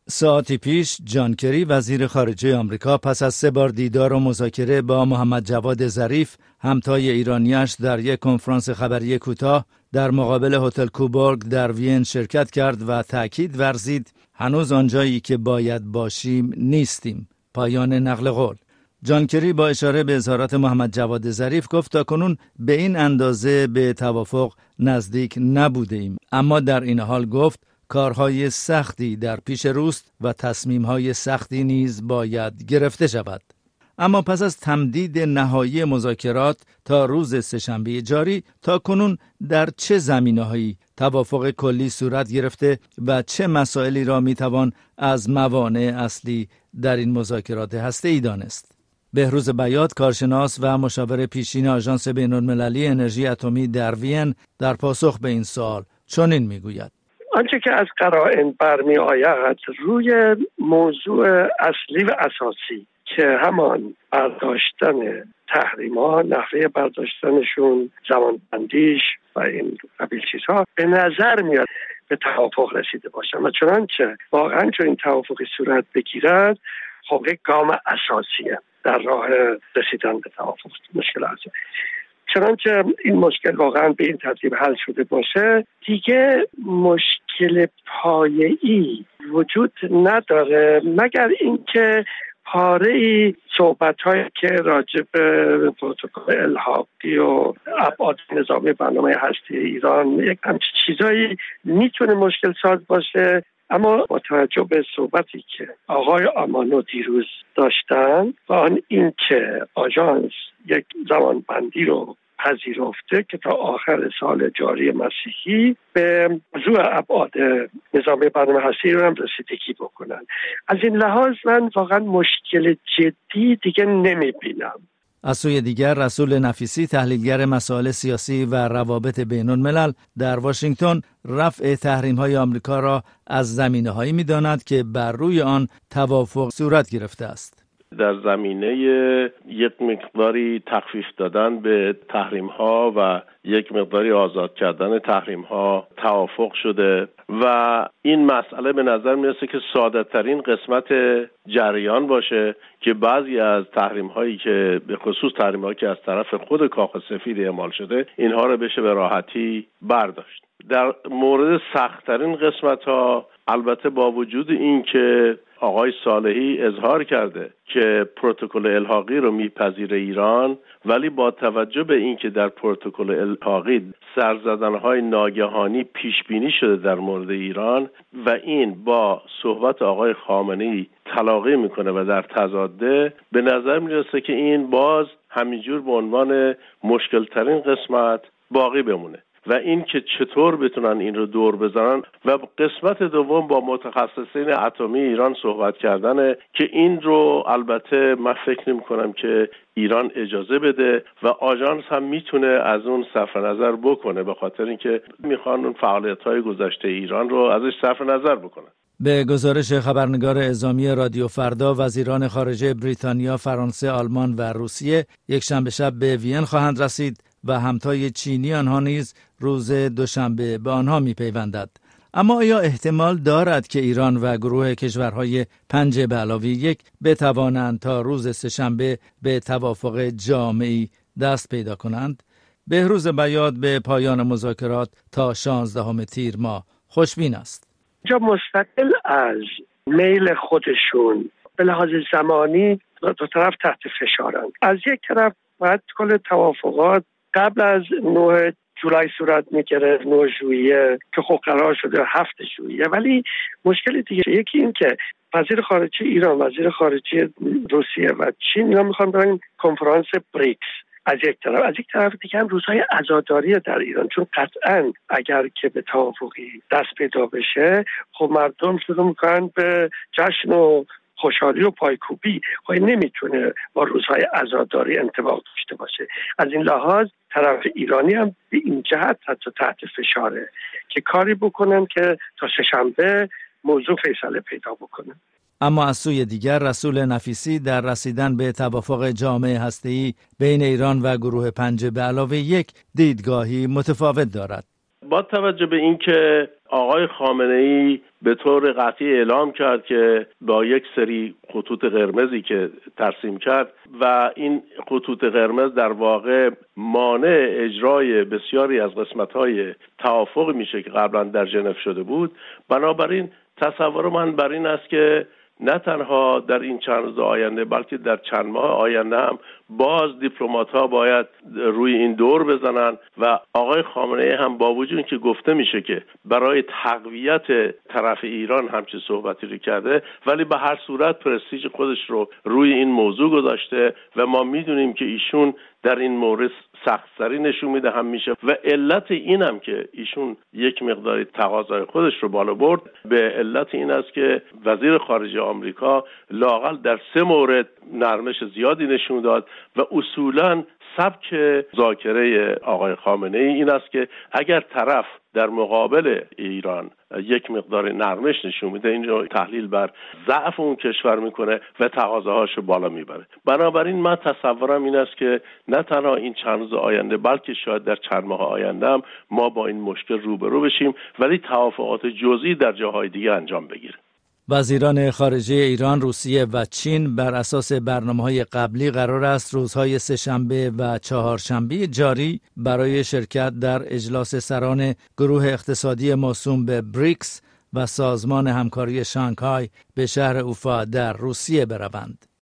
ساعتی پیش جان کری وزیر خارجه آمریکا پس از 3 بار دیدار و مذاکره با محمد جواد ظریف همتای ایرانیش در یک کنفرانس خبری کوتاه در مقابل هتل کوبورگ در وین شرکت کرد و تأکید ورزید هنوز آنجایی که باید باشیم نیستیم. پایان نقل قول. جان کری با اشاره به اظهارات محمد جواد ظریف گفت تاکنون به این اندازه به توافق نزدیک نبوده ایم، اما در این حال گفت کارهای سختی در پیش روست و تصمیمهای سختی نیز باید گرفته شود. اما پس از تمدید نهایی مذاکرات تا روز سه‌شنبه جاری تا کنون در چه زمینه‌هایی توافق کلی صورت گرفته و چه مسائلی را میتوان از موانع اصلی در این مذاکرات هسته‌ای دانست؟ بهروز بیات، کارشناس و مشاور پیشین آژانس بین‌المللی انرژی اتمی در وین، در پاسخ به این سوال چنین میگوید: آنچه که از قرائن برمی آید روی موضوع اصلی و اساسی که همان برداشتن تحریم‌ها، نحوه برداشتنشون، زمانبندیش و این قبیل چیزها به نظر میاد به توافق رسیده باشن و چنانچه واقعا چون این توافقی صورت بگیرد خب یک گام اساسیه در راه رسیدن به توافق. مشکل هست چنانچه این مشکل واقعا به این ترتیب حل شده باشه دیگه مشکل پایه‌ای وجود نداره، مگر اینکه پاره‌ای صحبت‌هایی که راجع به پروتکل الحاقی و ابعاد نظامی برنامه هسته ایران یک همچین چیزایی میتونه مشکل ساز باشه. اما با توجه به صحبتی که آقای آمانو دیروز داشتن و آن این که آژانس یک زمانبندی رو پذیرفته که تا آخر سال جاری مسیحی به موضوع ابعاد نظامی برنامه هسته رو هم رسیدگی بکنن، از این لحاظ من واقعا مشکل جدی دیگه نمیبینم. از سوی دیگر رسول نفیسی، تحلیلگر مسائل سیاسی و روابط بین‌الملل در واشنگتن، رفع تحریم‌های آمریکا را از زمینه‌هایی می‌داند که بر روی آن توافق صورت گرفته است. در زمینه یک مقداری تخفیف دادن به تحریم‌ها و یک مقداری آزاد کردن تحریم‌ها توافق شده و این مسئله به نظر میرسه که ساده ترین قسمت جریان باشه که بعضی از تحریم‌هایی که به خصوص تحریم‌هایی که از طرف خود کاخ سفید اعمال شده اینها رو بشه به راحتی برداشت. در مورد سخت‌ترین قسمت‌ها البته با وجود این که آقای صالحی اظهار کرده که پروتکل الحاقی رو میپذیره ایران، ولی با توجه به این که در پروتکل الحاقی سرزدن‌های ناگهانی پیش بینی شده در مورد ایران و این با صحبت آقای خامنه‌ای تلاقی میکنه و در تضاده، به نظر میرسه که این باز همینجور به عنوان مشکل ترین قسمت باقی بمونه و این که چطور بتونن این رو دور بزنن و قسمت دوم با متخصصین اتمی ایران صحبت کردنه که این رو البته من فکر نمی کنم که ایران اجازه بده و آژانس هم میتونه از اون صرف نظر بکنه، به خاطر اینکه میخوان اون فعالیت‌های گذشته ایران رو ازش صرف نظر بکنن. به گزارش خبرنگار اعزامی رادیو فردا، وزیران خارجه بریتانیا، فرانسه، آلمان و روسیه یکشنبه شب به وین خواهند رسید و همتای چینی آنها نیز روز دوشنبه به آنها می‌پیوندد. اما آیا احتمال دارد که ایران و گروه کشورهای 5+1 بتوانند تا روز سه‌شنبه به توافق جامعی دست پیدا کنند؟ بهروز بیات به پایان مذاکرات تا 16 تیر ماه خوشبین است. جا مستقل از میل خودشون به لحاظ زمانی دو طرف تحت فشارند. از یک طرف باید کل توافقات قبل از 9 جولای صورت میگیره، 9 ژوئیه که خب قرار شده 7 ژوئیه، ولی مشکل دیگه یکی این که وزیر خارجه ایران، وزیر خارجه روسیه و چین اینا میخوان برن کنفرانس بریکس از یک طرف دیگه هم روزهای عزاداری در ایران، چون قطعاً اگر که به توافقی دست پیدا بشه خب مردم شروع میکنن به جشن و خوشحالی و پایکوبی، خب نمیتونه با روزهای عزاداری انطباق داشته باشه. از این لحاظ طرف ایرانی هم به این جهت حتی تحت فشاره که کاری بکنن که تا سه‌شنبه موضوع فیصله پیدا بکنه. اما از سوی دیگر رسول نفیسی در رسیدن به توافق جامع هسته‌ای بین ایران و گروه 5+1 دیدگاهی متفاوت دارد. با توجه به اینکه آقای خامنه‌ای به طور قطعی اعلام کرد که با یک سری خطوط قرمزی که ترسیم کرد و این خطوط قرمز در واقع مانع اجرای بسیاری از قسمت‌های توافق میشه که قبلا در ژنو شده بود. بنابراین تصور من بر این است که نه تنها در این چند روز آینده بلکه در چند ماه آینده هم باز دیپلمات‌ها باید روی این دور بزنن و آقای خامنه‌ای هم با وجود که گفته میشه که برای تقویت طرف ایران همچین صحبتی رو کرده، ولی به هر صورت پرستیژ خودش رو روی این موضوع گذاشته و ما میدونیم که ایشون در این مورد سخت‌سری نشون میده همیشه و علت این هم که ایشون یک مقداری تقاضای خودش رو بالا برد به علت این است که وزیر خارجه آمریکا لااقل در 3 مورد نرمش زیادی نشون داد و اصولاً سبک مذاکره آقای خامنه‌ای این است که اگر طرف در مقابل ایران یک مقدار نرمش نشون میده، اینجا تحلیل بر ضعف اون کشور میکنه و تقاضاهاشو بالا میبره. بنابراین من تصورم این است که نه تنها این چند روز آینده بلکه شاید در چند ماه آینده هم ما با این مشکل روبرو بشیم، ولی توافقات جزئی در جاهای دیگه انجام بگیره. وزیران خارجه ایران، روسیه و چین بر اساس برنامه‌های قبلی قرار است روزهای سه‌شنبه و چهارشنبه جاری برای شرکت در اجلاس سران گروه اقتصادی موسوم به بریکس و سازمان همکاری شانگهای به شهر اوفا در روسیه بروند.